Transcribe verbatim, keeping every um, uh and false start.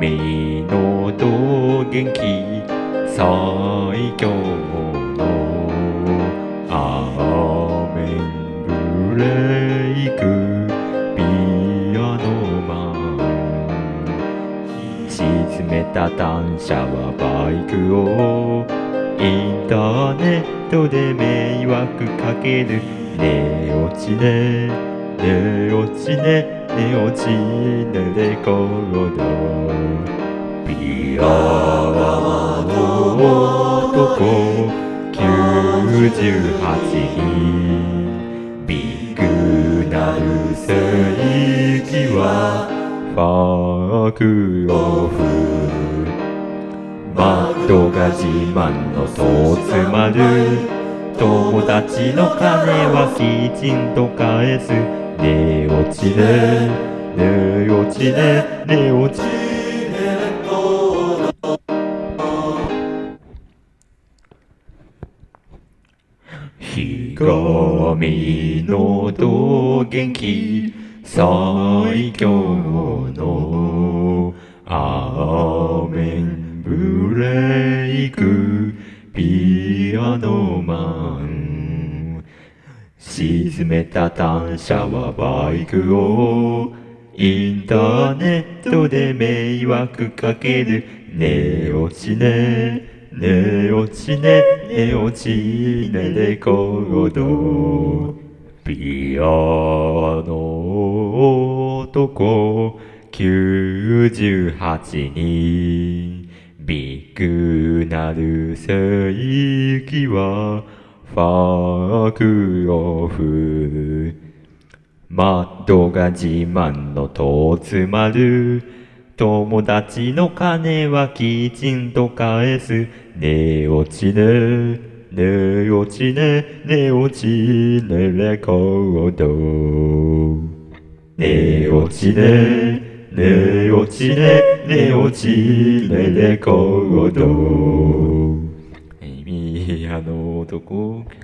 神の道元気最強のアーメンブレイクピアノマン沈めた単車はバイクをインターネットで迷惑かける寝落ちね寝落ちね寝落ちねレコードピアノ男きゅうじゅうはちにんビッグなる世紀はファークオフ窓が自慢のとつまる友達の金はきちんと返す寝落ちね寝落ちね寝落ちね神の道元気最強のアーメンブレイクピアノマン沈めた単車はバイクをインターネットで迷惑かける寝落ちね寝落ちね寝落ちねレコードピアノ男きゅうじゅうはちにんビッグなる世紀はファークオフ窓が自慢のとつまる友達の金はきちんと返す寝落ちね寝落ちね寝落ちねレコード寝落ちね寝落ちね寝落ちねレコードピアノ男